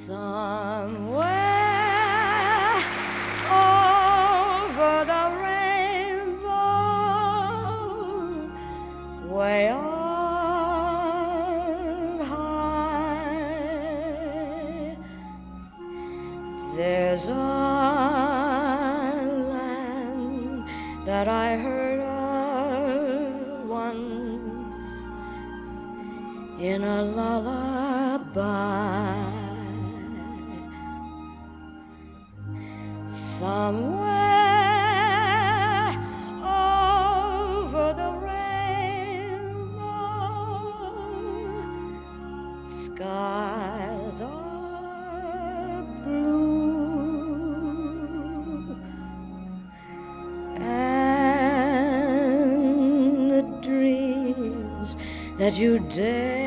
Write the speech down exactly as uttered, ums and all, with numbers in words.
Somewhere over the rainbow, way on high, there's a land that I heard of once in a lullaby. Somewhere over the rainbow, skies are blue, and the dreams that you dare